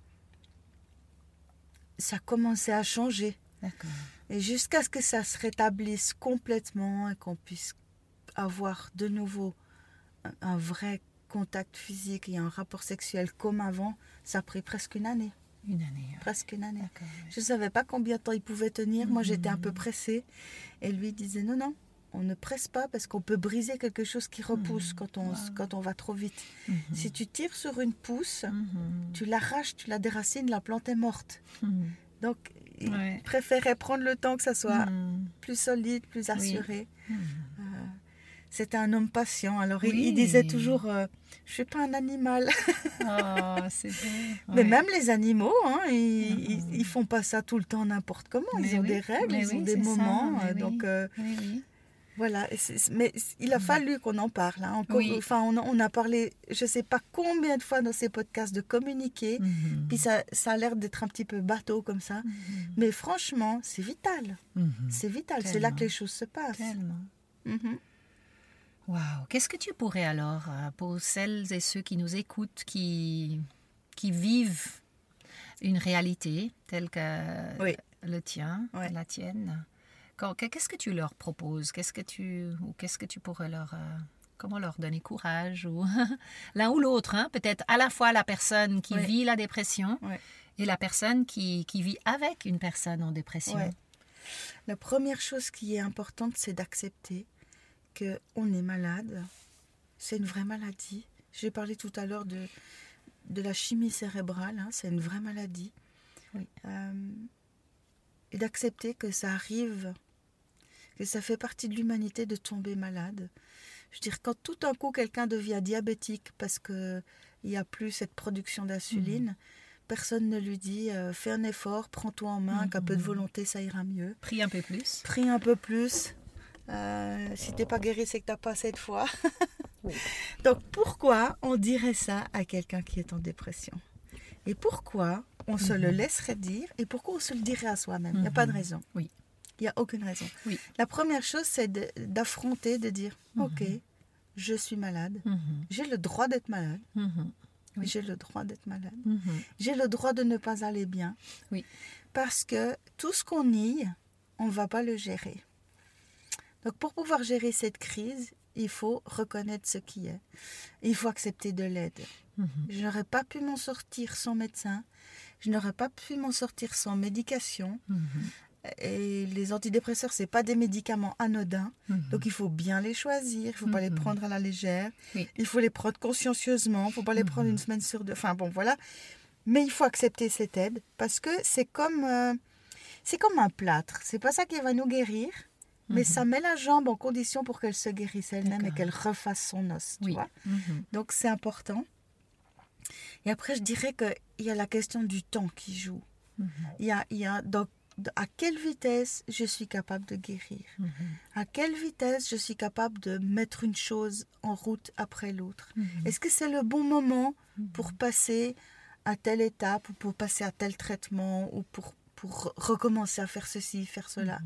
Speaker 2: Ça a commencé à changer.
Speaker 1: D'accord.
Speaker 2: Et jusqu'à ce que ça se rétablisse complètement et qu'on puisse avoir de nouveau un, un vrai contact physique et un rapport sexuel comme avant, ça a pris presque une année.
Speaker 1: Une année. hein.
Speaker 2: Presque une année.
Speaker 1: D'accord.
Speaker 2: Je ne savais pas combien de temps il pouvait tenir. Moi, j'étais un peu
Speaker 1: Mhm.
Speaker 2: pressée. Et lui disait non, non, on ne presse pas parce qu'on peut briser quelque chose qui repousse
Speaker 1: Mhm.
Speaker 2: quand, on,
Speaker 1: Wow.
Speaker 2: quand on va trop vite.
Speaker 1: Mhm.
Speaker 2: Si tu tires sur une pousse,
Speaker 1: Mhm.
Speaker 2: tu l'arraches, tu la déracines, la plante est morte.
Speaker 1: Mhm.
Speaker 2: Donc, il
Speaker 1: Ouais.
Speaker 2: préférait prendre le temps que ça soit
Speaker 1: Mhm.
Speaker 2: plus solide, plus assuré.
Speaker 1: Mhm.
Speaker 2: Euh, C'était un homme patient. Alors, il,
Speaker 1: Oui.
Speaker 2: il disait toujours, euh, je suis pas un animal.
Speaker 1: Oh, c'est beau.
Speaker 2: Mais
Speaker 1: Ouais.
Speaker 2: même les animaux, hein, ils,
Speaker 1: Mhm.
Speaker 2: ils, ils font pas ça tout le temps n'importe comment.
Speaker 1: Mais
Speaker 2: Ils ont
Speaker 1: oui,
Speaker 2: des règles,
Speaker 1: mais
Speaker 2: ils ont
Speaker 1: oui,
Speaker 2: des
Speaker 1: c'est ça,
Speaker 2: moments.
Speaker 1: mais
Speaker 2: euh,
Speaker 1: oui.
Speaker 2: Donc, euh,
Speaker 1: Oui, oui.
Speaker 2: voilà. Et c'est- Mais il a fallu qu'on en parle. hein. Encore,
Speaker 1: Oui.
Speaker 2: enfin, on, a- on a parlé, je sais pas combien de fois dans ces podcasts de communiquer.
Speaker 1: Mhm.
Speaker 2: Puis ça, ça a l'air d'être un petit peu bateau comme ça.
Speaker 1: Mhm.
Speaker 2: Mais franchement, c'est vital.
Speaker 1: Mhm.
Speaker 2: C'est vital. C'est là
Speaker 1: Tellement.
Speaker 2: que les choses se passent.
Speaker 1: Tellement.
Speaker 2: Mhm.
Speaker 1: Waouh. Qu'est-ce que tu pourrais alors, euh, pour celles et ceux qui nous écoutent, qui, qui vivent une réalité telle que
Speaker 2: Oui.
Speaker 1: le tien,
Speaker 2: Ouais.
Speaker 1: la tienne, quand- qu'est-ce que tu leur proposes? Qu'est-ce que tu, ou qu'est-ce que tu pourrais leur... euh, comment leur donner courage ou l'un ou l'autre, hein? Peut-être à la fois la personne qui
Speaker 2: Ouais.
Speaker 1: vit la dépression
Speaker 2: Ouais.
Speaker 1: et la personne qui, qui vit avec une personne en dépression.
Speaker 2: Ouais. La première chose qui est importante, c'est d'accepter qu'on est malade. C'est une vraie maladie. J'ai parlé tout à l'heure de, de la chimie cérébrale. hein, C'est une vraie maladie.
Speaker 1: Oui.
Speaker 2: Euh, et d'accepter que ça arrive, que ça fait partie de l'humanité de tomber malade. Je veux dire, quand tout d'un coup quelqu'un devient diabétique parce qu'il n'y a plus cette production d'insuline, personne ne lui dit euh, fais un effort, prends-toi en main, qu'un peu de volonté, ça ira mieux.
Speaker 1: Prie un peu plus.
Speaker 2: Prie un peu plus. Euh, si t'es pas guéri, c'est que t'as pas cette foi.
Speaker 1: Oui.
Speaker 2: Donc pourquoi on dirait ça à quelqu'un qui est en dépression? Et pourquoi on se le laisserait dire? Et pourquoi on se le dirait à soi-même? Il n'y a pas de raison.
Speaker 1: Oui.
Speaker 2: Il n'y a aucune raison.
Speaker 1: Oui.
Speaker 2: La première chose, c'est de- d'affronter, de dire
Speaker 1: Mhm.
Speaker 2: ok, je suis malade.
Speaker 1: Mhm.
Speaker 2: J'ai le droit d'être malade.
Speaker 1: Mhm. Oui.
Speaker 2: J'ai le droit d'être malade.
Speaker 1: Mhm.
Speaker 2: J'ai le droit de ne pas aller bien.
Speaker 1: Oui.
Speaker 2: Parce que tout ce qu'on nie, on ne va pas le gérer. Donc pour pouvoir gérer cette crise, il faut reconnaître ce qui est. Il faut accepter de l'aide.
Speaker 1: Mhm.
Speaker 2: Je n'aurais pas pu m'en sortir sans médecin. Je n'aurais pas pu m'en sortir sans médication.
Speaker 1: Mhm.
Speaker 2: Et les antidépresseurs, ce n'est pas des médicaments anodins.
Speaker 1: Mhm.
Speaker 2: Donc, il faut bien les choisir. Il ne faut pas les
Speaker 1: Mhm.
Speaker 2: prendre à la légère.
Speaker 1: Oui.
Speaker 2: Il faut les prendre consciencieusement. Il ne faut pas les
Speaker 1: Mhm.
Speaker 2: prendre une semaine sur deux. Enfin, bon, voilà. Mais il faut accepter cette aide parce que c'est comme, euh, c'est comme un plâtre. Ce n'est pas ça qui va nous guérir. Mais
Speaker 1: Mhm.
Speaker 2: ça met la jambe en condition pour qu'elle se guérisse elle-même et
Speaker 1: D'accord.
Speaker 2: qu'elle refasse son os. Tu
Speaker 1: Oui.
Speaker 2: vois.
Speaker 1: Mhm.
Speaker 2: Donc, c'est important. Et après, je dirais qu'il y a la question du temps qui joue.
Speaker 1: Mhm.
Speaker 2: Il y a, il y a donc, à quelle vitesse je suis capable de guérir?
Speaker 1: Mhm.
Speaker 2: À quelle vitesse je suis capable de mettre une chose en route après l'autre?
Speaker 1: Mhm.
Speaker 2: Est-ce que c'est le bon moment
Speaker 1: Mhm.
Speaker 2: pour passer à telle étape ou pour passer à tel traitement ou pour, pour recommencer à faire ceci, faire cela?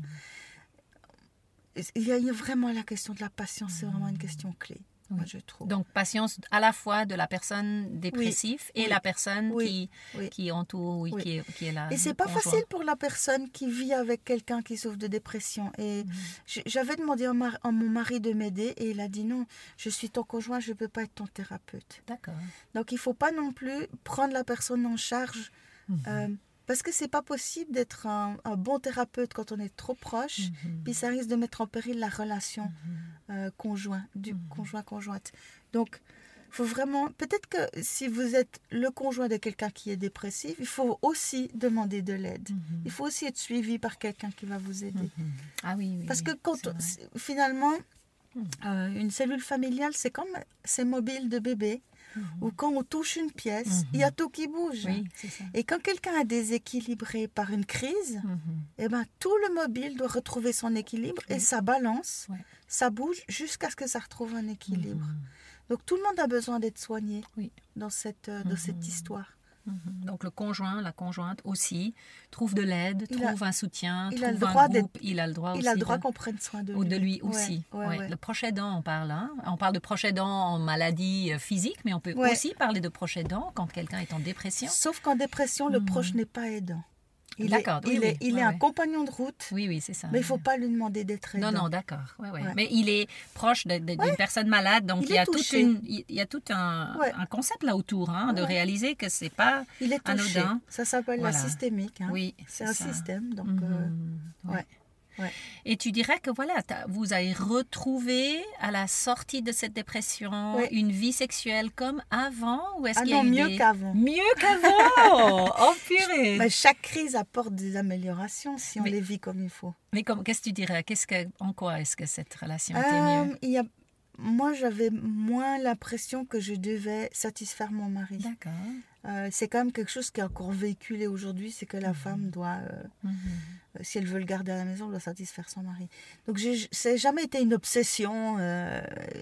Speaker 2: Il y a, il y a vraiment la question de la patience, c'est vraiment une question clé,
Speaker 1: Oui.
Speaker 2: moi je trouve.
Speaker 1: Donc, patience à la fois de la personne dépressive et
Speaker 2: oui,
Speaker 1: la personne
Speaker 2: oui,
Speaker 1: qui,
Speaker 2: oui.
Speaker 1: qui entoure, oui,
Speaker 2: Oui.
Speaker 1: qui, est, qui est là.
Speaker 2: Et c'est pas facile pour la personne qui vit avec quelqu'un qui souffre de dépression. Et
Speaker 1: Mhm.
Speaker 2: j- j'avais demandé à, mar- à mon mari de m'aider et il a dit non, je suis ton conjoint, je ne peux pas être ton thérapeute.
Speaker 1: D'accord.
Speaker 2: Donc il ne faut pas non plus prendre la personne en charge
Speaker 1: Mhm.
Speaker 2: euh, parce que c'est pas possible d'être un, un bon thérapeute quand on est trop proche.
Speaker 1: Mhm.
Speaker 2: Puis ça risque de mettre en péril la relation
Speaker 1: Mhm.
Speaker 2: euh, conjoint, du
Speaker 1: Mhm.
Speaker 2: conjoint-conjointe. Donc faut vraiment, peut-être que si vous êtes le conjoint de quelqu'un qui est dépressif, il faut aussi demander de l'aide.
Speaker 1: Mhm.
Speaker 2: Il faut aussi être suivi par quelqu'un qui va vous aider.
Speaker 1: Mhm. Ah oui, oui.
Speaker 2: Parce que
Speaker 1: oui,
Speaker 2: quand
Speaker 1: c'est
Speaker 2: on-
Speaker 1: vrai.
Speaker 2: c'est- finalement,
Speaker 1: Mhm.
Speaker 2: euh, une cellule familiale, c'est comme ces mobiles de bébé,
Speaker 1: Mhm.
Speaker 2: où quand on touche une pièce,
Speaker 1: Mhm.
Speaker 2: il y a tout qui bouge.
Speaker 1: Oui, c'est ça.
Speaker 2: Et quand quelqu'un est déséquilibré par une crise,
Speaker 1: Mhm.
Speaker 2: eh ben, tout le mobile doit retrouver son équilibre et
Speaker 1: Oui.
Speaker 2: ça balance,
Speaker 1: Ouais.
Speaker 2: ça bouge jusqu'à ce que ça retrouve un équilibre.
Speaker 1: Mhm.
Speaker 2: Donc tout le monde a besoin d'être soigné
Speaker 1: Oui.
Speaker 2: dans cette, euh, dans
Speaker 1: Mhm.
Speaker 2: cette histoire.
Speaker 1: Mhm. Donc le conjoint, la conjointe aussi, trouve de l'aide,
Speaker 2: Il a-
Speaker 1: trouve un soutien,
Speaker 2: il a
Speaker 1: trouve
Speaker 2: le
Speaker 1: un
Speaker 2: droit
Speaker 1: groupe. Il a le droit
Speaker 2: Il
Speaker 1: aussi
Speaker 2: a le droit
Speaker 1: de,
Speaker 2: qu'on prenne soin de lui.
Speaker 1: ou de lui
Speaker 2: Ouais,
Speaker 1: aussi.
Speaker 2: ouais,
Speaker 1: Ouais.
Speaker 2: ouais.
Speaker 1: Le proche aidant, on parle. Hein. On parle de proche aidant en maladie euh, physique, mais on peut
Speaker 2: Ouais.
Speaker 1: aussi parler de proche aidant quand quelqu'un est en dépression.
Speaker 2: Sauf qu'en dépression, le
Speaker 1: Mhm.
Speaker 2: proche n'est pas aidant. Il est,
Speaker 1: D'accord, oui,
Speaker 2: il
Speaker 1: oui,
Speaker 2: est, il
Speaker 1: ouais,
Speaker 2: est un
Speaker 1: ouais.
Speaker 2: compagnon de route,
Speaker 1: Oui, oui, c'est ça.
Speaker 2: mais il ne faut pas lui demander d'être aidant.
Speaker 1: Non, non, d'accord. Ouais, ouais.
Speaker 2: Ouais.
Speaker 1: Mais il est proche de- de- d'une personne malade, donc
Speaker 2: Il
Speaker 1: il, y
Speaker 2: est
Speaker 1: a toute
Speaker 2: touché.
Speaker 1: une, il y a tout un,
Speaker 2: Ouais.
Speaker 1: un concept là autour, hein, de
Speaker 2: Ouais.
Speaker 1: réaliser que c'est pas
Speaker 2: Il est touché.
Speaker 1: anodin.
Speaker 2: Ça s'appelle
Speaker 1: Voilà.
Speaker 2: la systémique. hein.
Speaker 1: Oui,
Speaker 2: C'est un
Speaker 1: ça.
Speaker 2: système. Donc,
Speaker 1: Mhm.
Speaker 2: euh,
Speaker 1: Ouais.
Speaker 2: ouais. Ouais.
Speaker 1: Et tu dirais que voilà, t'as- vous avez retrouvé à la sortie de cette dépression
Speaker 2: Ouais.
Speaker 1: une vie sexuelle comme avant, ou est-ce
Speaker 2: Ah
Speaker 1: qu'il y a
Speaker 2: non,
Speaker 1: eu
Speaker 2: mieux
Speaker 1: des-
Speaker 2: qu'avant.
Speaker 1: Mieux qu'avant. Oh purée.
Speaker 2: Mais chaque crise apporte des améliorations si on
Speaker 1: Mais-
Speaker 2: les vit comme il faut.
Speaker 1: Mais comme, qu'est-ce que tu dirais? Qu'est-ce que, en quoi est-ce que cette relation était
Speaker 2: Euh,
Speaker 1: mieux?
Speaker 2: il y a... Moi, j'avais moins l'impression que je devais satisfaire mon mari.
Speaker 1: D'accord.
Speaker 2: Euh, c'est quand même quelque chose qui est encore véhiculé aujourd'hui, c'est que la
Speaker 1: Mhm.
Speaker 2: femme doit, euh,
Speaker 1: Mhm.
Speaker 2: euh, si elle veut le garder à la maison, elle doit satisfaire son mari. Donc, j'ai- ça n'a jamais été une obsession, euh,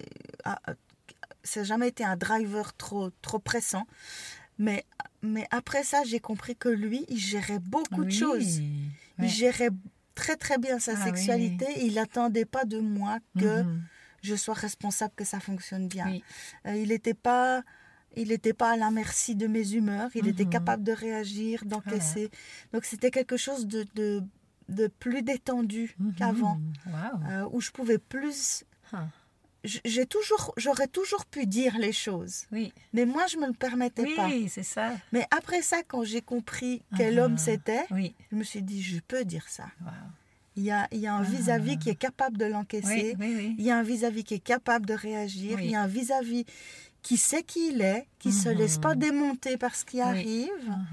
Speaker 2: à- à- ça n'a jamais été un driver trop, trop pressant. Mais, mais après ça, j'ai compris que lui, il gérait beaucoup de
Speaker 1: Oui.
Speaker 2: choses.
Speaker 1: Ouais.
Speaker 2: Il gérait très très bien sa
Speaker 1: Ah
Speaker 2: sexualité. Et il n'attendait pas de moi que
Speaker 1: Mhm.
Speaker 2: je sois responsable que ça fonctionne bien.
Speaker 1: Oui.
Speaker 2: Euh, il n'était pas, il n'était pas à la merci de mes humeurs. Il était
Speaker 1: Mhm.
Speaker 2: capable de réagir, d'encaisser. Donc c'était quelque chose de, de, de plus détendu
Speaker 1: Mhm.
Speaker 2: qu'avant,
Speaker 1: Wow.
Speaker 2: euh, où je pouvais plus.
Speaker 1: Ah.
Speaker 2: j- J'ai toujours, j'aurais toujours pu dire les choses,
Speaker 1: Oui.
Speaker 2: mais moi je me le permettais
Speaker 1: Oui,
Speaker 2: pas.
Speaker 1: c'est ça.
Speaker 2: Mais après ça, quand j'ai compris quel
Speaker 1: Ah.
Speaker 2: homme c'était,
Speaker 1: Oui.
Speaker 2: je me suis dit je peux dire ça.
Speaker 1: Wow.
Speaker 2: Il y a, il y a un
Speaker 1: Ah.
Speaker 2: vis-à-vis qui est capable de l'encaisser.
Speaker 1: Oui, oui, oui.
Speaker 2: Il y a un vis-à-vis qui est capable de réagir.
Speaker 1: Oui.
Speaker 2: Il y a un vis-à-vis qui sait qui il est, qui ne se
Speaker 1: Mhm.
Speaker 2: laisse pas démonter par ce qui
Speaker 1: Oui.
Speaker 2: arrive.
Speaker 1: Mhm.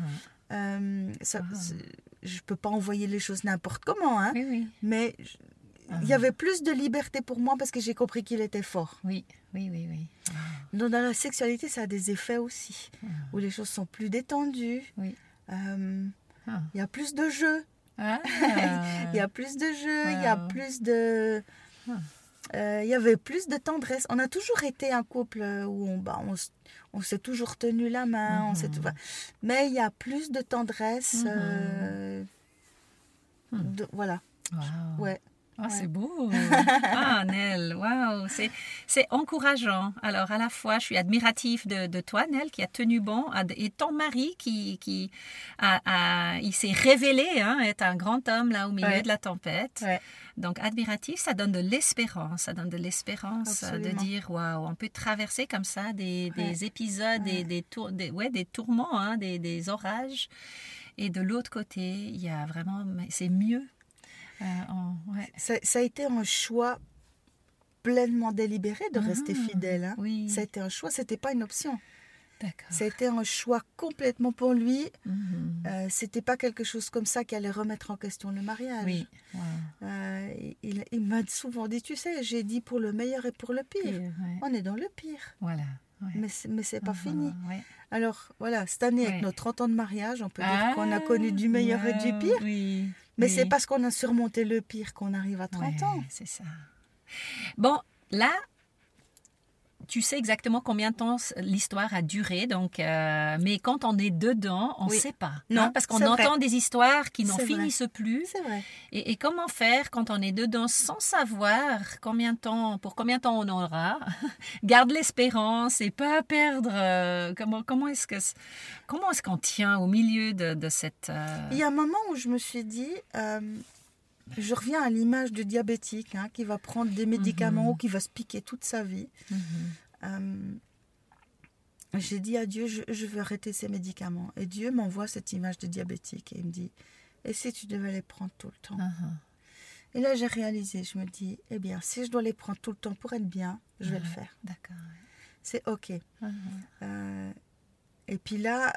Speaker 2: Euh, ça-
Speaker 1: Ah.
Speaker 2: c'est- je ne peux pas envoyer les choses n'importe comment, hein,
Speaker 1: Oui, oui.
Speaker 2: mais je-
Speaker 1: Ah.
Speaker 2: il y avait plus de liberté pour moi parce que j'ai compris qu'il était fort.
Speaker 1: Oui, oui, oui, oui.
Speaker 2: Donc, dans la sexualité, ça a des effets aussi,
Speaker 1: Ah.
Speaker 2: où les choses sont plus détendues.
Speaker 1: Oui.
Speaker 2: Euh,
Speaker 1: Ah.
Speaker 2: Il y a plus de jeux.
Speaker 1: Ah.
Speaker 2: Il y a plus de jeux, il y a
Speaker 1: Wow.
Speaker 2: plus de...
Speaker 1: Ah.
Speaker 2: Euh, il y avait plus de tendresse. On a toujours été un couple où on, bah, on, s- on s'est toujours tenu la main. On s'est
Speaker 1: Mhm.
Speaker 2: tout- enfin, mais il y a plus de tendresse.
Speaker 1: Mhm.
Speaker 2: euh,
Speaker 1: Hmm.
Speaker 2: de- voilà.
Speaker 1: Wow.
Speaker 2: Ouais.
Speaker 1: Ah,
Speaker 2: Ouais.
Speaker 1: c'est beau. Ah, Nel, waouh, c'est, c'est encourageant. Alors, à la fois, je suis admiratif de, de toi, Nel, qui a tenu bon, et ton mari qui, qui a, a- il s'est révélé, hein, être un grand homme là au milieu
Speaker 2: Ouais.
Speaker 1: de la tempête.
Speaker 2: Ouais.
Speaker 1: Donc, admiratif, ça donne de l'espérance. Ça donne de l'espérance euh, de
Speaker 2: Absolument.
Speaker 1: dire, waouh, on peut traverser comme ça des, des
Speaker 2: Ouais.
Speaker 1: épisodes,
Speaker 2: Ouais.
Speaker 1: des, des, tour- des, ouais, des tourments, hein, des, des orages. Et de l'autre côté, il y a vraiment, mais c'est mieux. Euh, en- ouais.
Speaker 2: Ça, ça a été un choix pleinement délibéré de rester
Speaker 1: Ah,
Speaker 2: fidèle. Hein.
Speaker 1: oui.
Speaker 2: Ça a été un choix, c'était pas une option.
Speaker 1: D'accord.
Speaker 2: Ça a été un choix complètement pour lui.
Speaker 1: Mhm.
Speaker 2: Euh, c'était pas quelque chose comme ça qui allait remettre en question le mariage.
Speaker 1: Oui. Wow.
Speaker 2: Euh, il il m'a souvent dit, tu sais, j'ai dit pour le meilleur et pour le pire.
Speaker 1: Pire, ouais.
Speaker 2: On est dans le pire,
Speaker 1: Voilà. Ouais.
Speaker 2: mais c'est, mais c'est pas
Speaker 1: Ah,
Speaker 2: fini.
Speaker 1: ouais.
Speaker 2: Alors voilà, cette année, avec
Speaker 1: Ouais.
Speaker 2: nos trente ans de mariage, on peut dire
Speaker 1: Ah,
Speaker 2: qu'on a connu du meilleur et du
Speaker 1: wow,
Speaker 2: pire.
Speaker 1: Oui.
Speaker 2: Mais
Speaker 1: oui.
Speaker 2: c'est parce qu'on a surmonté le pire qu'on arrive à trente
Speaker 1: Ouais,
Speaker 2: ans.
Speaker 1: c'est ça. Bon, là, tu sais exactement combien de temps l'histoire a duré, donc, euh, mais quand on est dedans, on ne
Speaker 2: Oui.
Speaker 1: sait pas.
Speaker 2: Non,
Speaker 1: hein, parce qu'on
Speaker 2: c'est vrai.
Speaker 1: entend des histoires qui n'en
Speaker 2: C'est vrai.
Speaker 1: finissent plus.
Speaker 2: C'est vrai.
Speaker 1: Et, et comment faire quand on est dedans sans savoir combien de temps, pour combien de temps on aura? Garde l'espérance et pas perdre. euh, comment comment est-ce que comment est-ce qu'on tient au milieu de, de cette. euh,
Speaker 2: Il y a un moment où je me suis dit, euh, je reviens à l'image du diabétique hein, qui va prendre des médicaments
Speaker 1: Mhm.
Speaker 2: ou qui va se piquer toute sa vie.
Speaker 1: mhm,
Speaker 2: Euh, j'ai dit à Dieu, je, je veux arrêter ces médicaments. Et Dieu m'envoie cette image de diabétique et il me dit, et si tu devais les prendre tout le temps?
Speaker 1: mhm.
Speaker 2: Et là, j'ai réalisé, je me dis, eh bien, si je dois les prendre tout le temps pour être bien, je vais le faire.
Speaker 1: D'accord.
Speaker 2: C'est OK.
Speaker 1: Mhm.
Speaker 2: Euh, et puis là,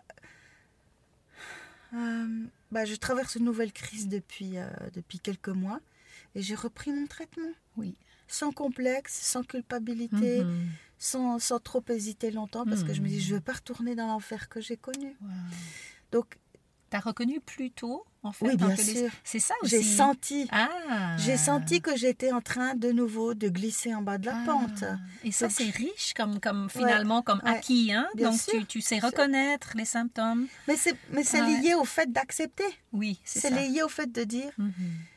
Speaker 2: euh, bah, je traverse une nouvelle crise depuis, euh, depuis quelques mois et j'ai repris mon traitement.
Speaker 1: Oui.
Speaker 2: Sans complexe, sans culpabilité,
Speaker 1: Mhm.
Speaker 2: sans, sans trop hésiter longtemps parce que je me dis,
Speaker 1: Mhm.
Speaker 2: je ne veux pas retourner dans l'enfer que j'ai connu.
Speaker 1: Wow.
Speaker 2: Donc,
Speaker 1: T'as reconnu plus tôt, en fait,
Speaker 2: oui,
Speaker 1: un
Speaker 2: bien
Speaker 1: peu les-
Speaker 2: sûr.
Speaker 1: C'est ça aussi.
Speaker 2: J'ai senti,
Speaker 1: Ah.
Speaker 2: j'ai senti que j'étais en train de nouveau de glisser en bas de la
Speaker 1: Ah.
Speaker 2: pente.
Speaker 1: Et ça,
Speaker 2: Donc,
Speaker 1: c'est riche comme, comme finalement comme
Speaker 2: ouais,
Speaker 1: acquis. Hein?
Speaker 2: bien
Speaker 1: Donc,
Speaker 2: sûr.
Speaker 1: tu, tu sais reconnaître les symptômes.
Speaker 2: Mais c'est, mais c'est
Speaker 1: Ah ouais.
Speaker 2: lié au fait d'accepter.
Speaker 1: Oui, c'est
Speaker 2: C'est
Speaker 1: ça.
Speaker 2: lié au fait de dire,
Speaker 1: Mhm.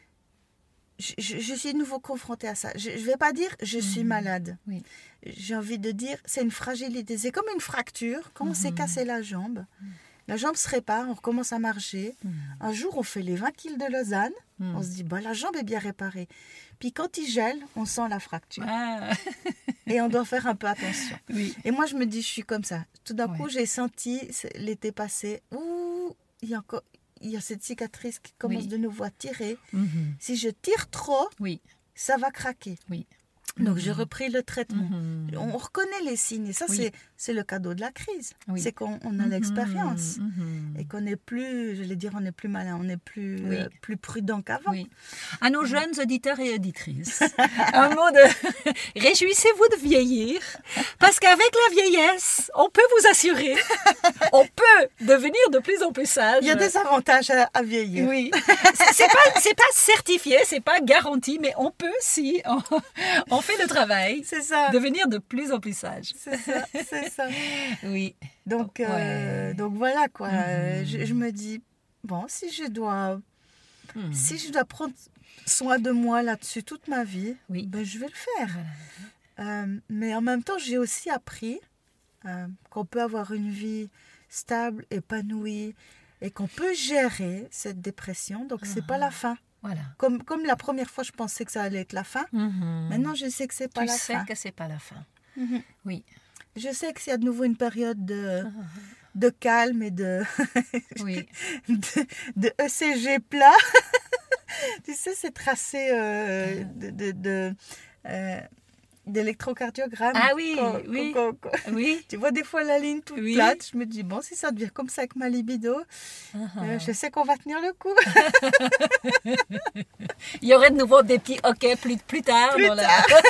Speaker 2: je, je- je suis de nouveau confrontée à ça. Je ne vais pas dire, je suis
Speaker 1: Mhm.
Speaker 2: malade.
Speaker 1: Oui.
Speaker 2: J'ai envie de dire, c'est une fragilité. C'est comme une fracture. Quand on s'est
Speaker 1: Mhm.
Speaker 2: cassé la jambe, la jambe se répare, on recommence à marcher.
Speaker 1: Mhm.
Speaker 2: Un jour, on fait les vingt kilomètres de Lausanne.
Speaker 1: Mhm.
Speaker 2: On se dit, bah, la jambe est bien réparée. Puis quand il gèle, on sent la fracture.
Speaker 1: Ah.
Speaker 2: Et on doit faire un peu attention.
Speaker 1: Oui.
Speaker 2: Et moi, je me dis, je suis comme ça. Tout d'un
Speaker 1: Ouais.
Speaker 2: coup, j'ai senti c'est- l'été passé, ouh, il y a encore, il y a cette cicatrice qui commence
Speaker 1: Oui.
Speaker 2: de nouveau à tirer.
Speaker 1: Mhm.
Speaker 2: Si je tire trop,
Speaker 1: Oui.
Speaker 2: ça va craquer.
Speaker 1: Oui.
Speaker 2: Donc,
Speaker 1: Mhm.
Speaker 2: j'ai repris le traitement.
Speaker 1: Mhm.
Speaker 2: On reconnaît les signes. Et ça,
Speaker 1: Oui.
Speaker 2: c'est, c'est le cadeau de la crise.
Speaker 1: Oui.
Speaker 2: C'est qu'on on a l'expérience.
Speaker 1: Mhm. Mhm.
Speaker 2: Et qu'on n'est plus, je vais dire, on n'est plus malin, on est plus,
Speaker 1: Oui.
Speaker 2: euh, plus prudent qu'avant.
Speaker 1: Oui. À nos jeunes auditeurs et auditrices, un mot de réjouissez-vous de vieillir, parce qu'avec la vieillesse, on peut vous assurer, on peut devenir de plus en plus sage.
Speaker 2: Il y a des avantages à, à vieillir.
Speaker 1: Oui, c'est c'est pas c'est pas certifié, c'est pas garanti, mais on peut si on, on fait le travail
Speaker 2: C'est ça.
Speaker 1: devenir de plus en plus sage.
Speaker 2: C'est ça, c'est ça.
Speaker 1: Oui.
Speaker 2: Donc, euh,
Speaker 1: Ouais.
Speaker 2: donc voilà quoi.
Speaker 1: Mhm.
Speaker 2: Euh, je, je me dis, bon, si je dois,
Speaker 1: Hmm.
Speaker 2: si je dois prendre soin de moi là-dessus toute ma vie,
Speaker 1: Oui.
Speaker 2: ben, je vais le faire.
Speaker 1: Voilà.
Speaker 2: Euh, mais en même temps, j'ai aussi appris euh, qu'on peut avoir une vie stable, épanouie, et qu'on peut gérer cette dépression. Donc, c'est pas la fin.
Speaker 1: Voilà.
Speaker 2: Comme, comme la première fois, je pensais que ça allait être la fin.
Speaker 1: Mhm.
Speaker 2: Maintenant, je sais que c'est pas
Speaker 1: tu
Speaker 2: la
Speaker 1: sais
Speaker 2: fin.
Speaker 1: que c'est pas la fin.
Speaker 2: Mhm.
Speaker 1: Oui.
Speaker 2: Je sais que s'il y a de nouveau une période de, de calme et de,
Speaker 1: Oui.
Speaker 2: de, de E C G plat. Tu sais, c'est tracé euh, de, de, de, euh, d'électrocardiogramme.
Speaker 1: Ah oui,
Speaker 2: Quand-
Speaker 1: oui.
Speaker 2: quand- quand- quand-
Speaker 1: Oui.
Speaker 2: Tu vois des fois la ligne toute
Speaker 1: Oui.
Speaker 2: plate. Je me dis, bon, si ça devient comme ça avec ma libido, euh, je sais qu'on va tenir le coup.
Speaker 1: Il y aurait de nouveau des petits OK plus, plus tard.
Speaker 2: Plus
Speaker 1: dans la-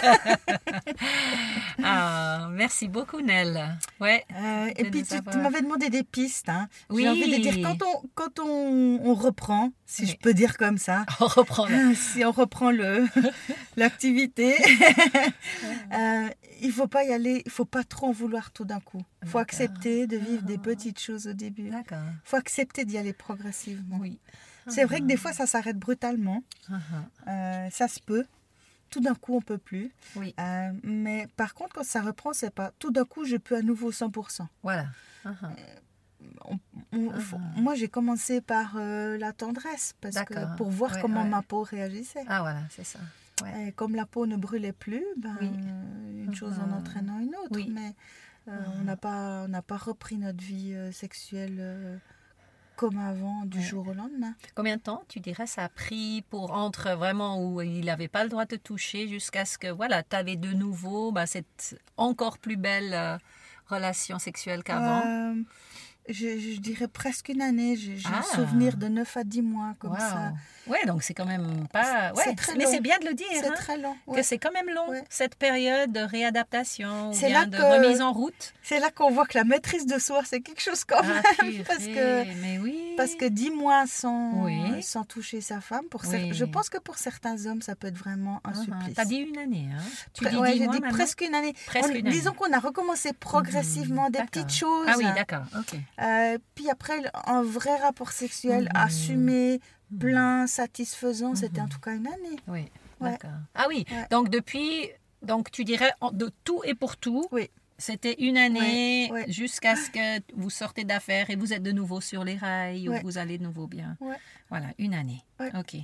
Speaker 1: ah, merci beaucoup, Nell. Ouais.
Speaker 2: Euh, et
Speaker 1: De
Speaker 2: puis,
Speaker 1: nous
Speaker 2: tu, tu
Speaker 1: avoir-
Speaker 2: m'avais demandé des pistes. Hein.
Speaker 1: Oui.
Speaker 2: J'ai envie de dire, quand on, quand on, on reprend, si
Speaker 1: Oui.
Speaker 2: je peux dire comme ça,
Speaker 1: On reprend là.
Speaker 2: Ah, si on reprend le l'activité, euh, il faut pas y aller, il faut pas trop en vouloir tout d'un coup. Il faut
Speaker 1: D'accord.
Speaker 2: accepter de vivre des
Speaker 1: Ah.
Speaker 2: petites choses au début.
Speaker 1: D'accord.
Speaker 2: Il faut accepter d'y aller progressivement.
Speaker 1: Oui.
Speaker 2: C'est vrai que des fois ça s'arrête brutalement,
Speaker 1: Ah, ah.
Speaker 2: euh, ça se peut. Tout d'un coup on peut plus.
Speaker 1: Oui.
Speaker 2: Euh, mais par contre quand ça reprend, c'est pas tout d'un coup je peux à nouveau cent pour cent.
Speaker 1: Voilà. Ah, ah.
Speaker 2: On- on-
Speaker 1: Ah.
Speaker 2: faut- Moi j'ai commencé par euh, la tendresse parce que
Speaker 1: D'accord.
Speaker 2: pour voir
Speaker 1: Ouais,
Speaker 2: comment
Speaker 1: ouais.
Speaker 2: ma peau réagissait.
Speaker 1: Ah, voilà, c'est ça. Ouais.
Speaker 2: Et comme la peau ne brûlait plus, ben,
Speaker 1: Oui.
Speaker 2: une chose en
Speaker 1: Ah.
Speaker 2: entraînant une autre.
Speaker 1: Oui.
Speaker 2: Mais euh, on n'a pas, on n'a pas repris notre vie euh, sexuelle euh, comme avant, du
Speaker 1: Ouais.
Speaker 2: jour au lendemain.
Speaker 1: Combien de temps, tu dirais, ça a pris pour entre vraiment où il n'avait pas le droit de te toucher jusqu'à ce que, voilà, tu avais de nouveau bah, cette encore plus belle euh, relation sexuelle qu'avant?
Speaker 2: Euh, je, je dirais presque une année. J'ai j'ai
Speaker 1: Ah.
Speaker 2: un souvenir de neuf à dix mois comme
Speaker 1: Waouh.
Speaker 2: ça.
Speaker 1: Ouais, donc c'est quand même pas...
Speaker 2: C'est
Speaker 1: Ouais,
Speaker 2: très
Speaker 1: mais
Speaker 2: long.
Speaker 1: c'est bien de le dire,
Speaker 2: C'est
Speaker 1: hein,
Speaker 2: très long.
Speaker 1: que
Speaker 2: ouais.
Speaker 1: c'est quand même long,
Speaker 2: Ouais.
Speaker 1: cette période de réadaptation ou
Speaker 2: C'est
Speaker 1: bien
Speaker 2: là
Speaker 1: de
Speaker 2: que-
Speaker 1: remise en route.
Speaker 2: C'est là qu'on voit que la maîtrise de soi, c'est quelque chose quand
Speaker 1: Ah,
Speaker 2: même. parce
Speaker 1: purée,
Speaker 2: que
Speaker 1: mais oui.
Speaker 2: Parce que dix mois sans,
Speaker 1: Oui.
Speaker 2: sans toucher sa femme, pour
Speaker 1: Oui.
Speaker 2: cer- je pense que pour certains hommes, ça peut être vraiment un
Speaker 1: Uh-huh.
Speaker 2: supplice.
Speaker 1: T'as dit une année, hein? Tu
Speaker 2: Pre-
Speaker 1: dis
Speaker 2: ouais,
Speaker 1: dix
Speaker 2: j'ai
Speaker 1: mois
Speaker 2: dit
Speaker 1: maintenant?
Speaker 2: presque une année.
Speaker 1: Presque
Speaker 2: On-
Speaker 1: une année.
Speaker 2: Disons qu'on a recommencé progressivement
Speaker 1: Mhm.
Speaker 2: des
Speaker 1: D'accord.
Speaker 2: petites choses.
Speaker 1: Ah oui, d'accord, ok.
Speaker 2: Euh, puis après, un vrai rapport sexuel
Speaker 1: Mhm.
Speaker 2: assumé, plein, satisfaisant, c'était en
Speaker 1: Mhm.
Speaker 2: tout cas une année.
Speaker 1: Oui,
Speaker 2: Ouais.
Speaker 1: d'accord. Ah oui,
Speaker 2: Ouais.
Speaker 1: donc depuis, donc tu dirais en- de tout et pour tout,
Speaker 2: Oui.
Speaker 1: c'était une année
Speaker 2: Ouais, ouais.
Speaker 1: jusqu'à ce que vous sortez d'affaires et vous êtes de nouveau sur les rails
Speaker 2: Ouais.
Speaker 1: ou vous allez de nouveau bien.
Speaker 2: Ouais.
Speaker 1: Voilà, une année.
Speaker 2: Ouais.
Speaker 1: Ok.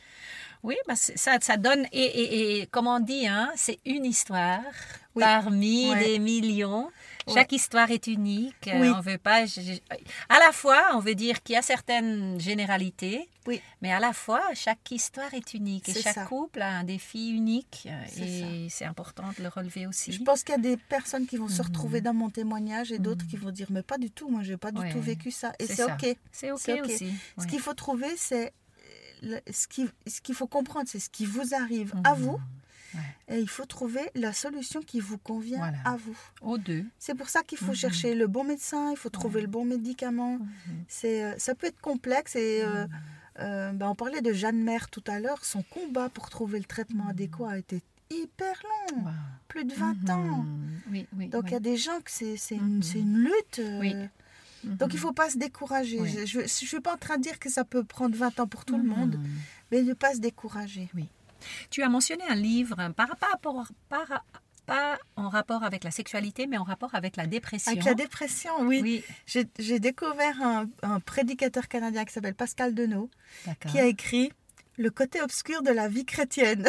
Speaker 1: Oui, bah c'est- ça, ça donne, et, et, et comme on dit, hein, c'est une histoire
Speaker 2: Oui.
Speaker 1: parmi
Speaker 2: Ouais.
Speaker 1: des millions.
Speaker 2: Ouais.
Speaker 1: Chaque histoire est unique. Euh,
Speaker 2: Oui.
Speaker 1: On veut pas, je- je- à la fois, on veut dire qu'il y a certaines généralités,
Speaker 2: Oui.
Speaker 1: mais à la fois, chaque histoire est unique et
Speaker 2: C'est
Speaker 1: chaque
Speaker 2: ça.
Speaker 1: couple a un défi unique euh,
Speaker 2: C'est
Speaker 1: et c'est important de le relever aussi.
Speaker 2: Je pense qu'il y a des personnes qui vont se
Speaker 1: Mhm.
Speaker 2: retrouver dans mon témoignage et d'autres
Speaker 1: Mhm.
Speaker 2: qui vont dire mais pas du tout, moi j'ai pas du
Speaker 1: Ouais.
Speaker 2: tout vécu ça. Et
Speaker 1: C'est
Speaker 2: c'est
Speaker 1: ça.
Speaker 2: ok.
Speaker 1: C'est ok,
Speaker 2: C'est ok.
Speaker 1: aussi.
Speaker 2: Ce
Speaker 1: ouais.
Speaker 2: qu'il faut trouver, c'est le- ce qui- ce qu'il faut comprendre, c'est ce qui vous arrive à
Speaker 1: Mhm.
Speaker 2: vous.
Speaker 1: Ouais.
Speaker 2: Et il faut trouver la solution qui vous convient
Speaker 1: Voilà.
Speaker 2: à vous.
Speaker 1: Aux deux.
Speaker 2: C'est pour ça qu'il faut
Speaker 1: Mhm.
Speaker 2: chercher le bon médecin, il faut trouver
Speaker 1: Ouais.
Speaker 2: le bon médicament.
Speaker 1: Mhm.
Speaker 2: C'est, euh, ça peut être complexe et euh,
Speaker 1: Mhm.
Speaker 2: euh, ben, on parlait de Jeanne Mère tout à l'heure. Son combat pour trouver le traitement
Speaker 1: Mhm.
Speaker 2: adéquat a été hyper long,
Speaker 1: Wow.
Speaker 2: plus de vingt ans.
Speaker 1: Mhm. Oui, oui.
Speaker 2: Donc il
Speaker 1: oui.
Speaker 2: y a des gens que c'est, c'est, une,
Speaker 1: Mhm.
Speaker 2: c'est une lutte. euh,
Speaker 1: Oui.
Speaker 2: Donc il ne faut pas se décourager.
Speaker 1: Oui.
Speaker 2: Je ne suis pas en train de dire que ça peut prendre vingt ans pour tout le monde,
Speaker 1: Mhm.
Speaker 2: mais ne pas se décourager.
Speaker 1: Tu as mentionné un livre, par, par rapport, par- pas en rapport avec la sexualité, mais en rapport avec la dépression.
Speaker 2: Avec la dépression, oui.
Speaker 1: Oui,
Speaker 2: J'ai, j'ai découvert un, un prédicateur canadien qui s'appelle Pascal Denot,
Speaker 1: d'accord.
Speaker 2: qui a écrit Le côté obscur de la vie chrétienne.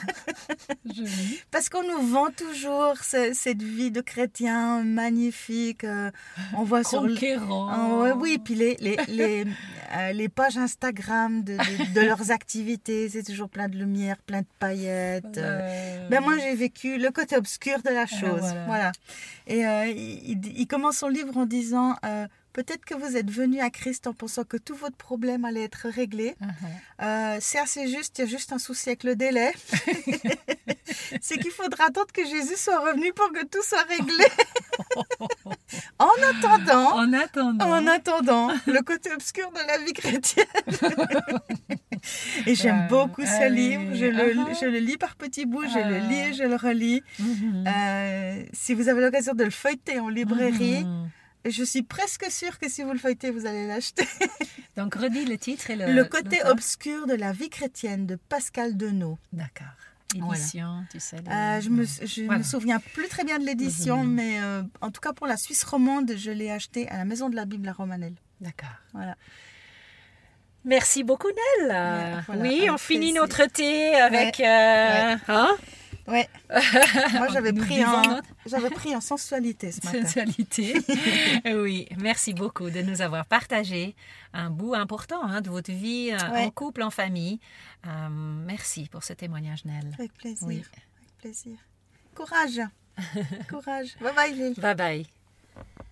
Speaker 1: Joli.
Speaker 2: Parce qu'on nous vend toujours ce- cette vie de chrétien magnifique. euh, on voit sur le...
Speaker 1: Conquérant.
Speaker 2: Ah ouais, oui, puis les, les, les, euh, les pages Instagram de, de- de leurs activités, c'est toujours plein de lumière, plein de paillettes. euh.
Speaker 1: Euh,
Speaker 2: Ben moi, j'ai vécu le côté obscur de la chose.
Speaker 1: voilà.
Speaker 2: voilà. Et euh, il, il- il commence son livre en disant euh, peut-être que vous êtes venu à Christ en pensant que tout votre problème allait être réglé.
Speaker 1: uh-huh.
Speaker 2: Euh, c'est assez juste, il y a juste un souci avec le délai. C'est qu'il faudra attendre que Jésus soit revenu pour que tout soit réglé. En attendant,
Speaker 1: En attendant.
Speaker 2: en attendant, le côté obscur de la vie chrétienne. Et j'aime
Speaker 1: Euh,
Speaker 2: beaucoup ce
Speaker 1: ah
Speaker 2: livre.
Speaker 1: oui.
Speaker 2: Je le,
Speaker 1: Uh-huh.
Speaker 2: je le lis par petits bouts, je le
Speaker 1: Ah.
Speaker 2: lis et je le relis.
Speaker 1: Mhm.
Speaker 2: Euh, si vous avez l'occasion de le feuilleter en librairie,
Speaker 1: Mhm.
Speaker 2: je suis presque sûre que si vous le feuilletez, vous allez l'acheter.
Speaker 1: Donc, redis le titre et le...
Speaker 2: Le côté
Speaker 1: l'auteur.
Speaker 2: obscur de la vie chrétienne de Pascal Denot.
Speaker 1: D'accord.
Speaker 2: Voilà.
Speaker 1: Édition, tu sais. les-
Speaker 2: Euh, je me, je
Speaker 1: Voilà.
Speaker 2: me souviens plus très bien de l'édition,
Speaker 1: Mhm.
Speaker 2: mais euh, en tout cas pour la Suisse romande, je l'ai acheté à la Maison de la Bible à Romanel.
Speaker 1: D'accord.
Speaker 2: Voilà.
Speaker 1: Merci beaucoup, Nell.
Speaker 2: Ouais, voilà,
Speaker 1: oui,
Speaker 2: avec
Speaker 1: on finit
Speaker 2: plaisir.
Speaker 1: notre thé avec...
Speaker 2: Ouais,
Speaker 1: euh,
Speaker 2: ouais.
Speaker 1: hein
Speaker 2: Ouais. Moi, j'avais
Speaker 1: Nous
Speaker 2: pris,
Speaker 1: buvons
Speaker 2: en,
Speaker 1: notre
Speaker 2: j'avais pris en sensualité ce matin.
Speaker 1: sensualité. Oui, merci beaucoup de nous avoir partagé un bout important hein, de votre vie euh,
Speaker 2: Ouais.
Speaker 1: en couple, en famille. Euh, merci pour ce témoignage, Nell.
Speaker 2: Avec plaisir.
Speaker 1: Oui.
Speaker 2: Avec plaisir. Courage. Courage. Bye bye, Lille.
Speaker 1: Bye bye.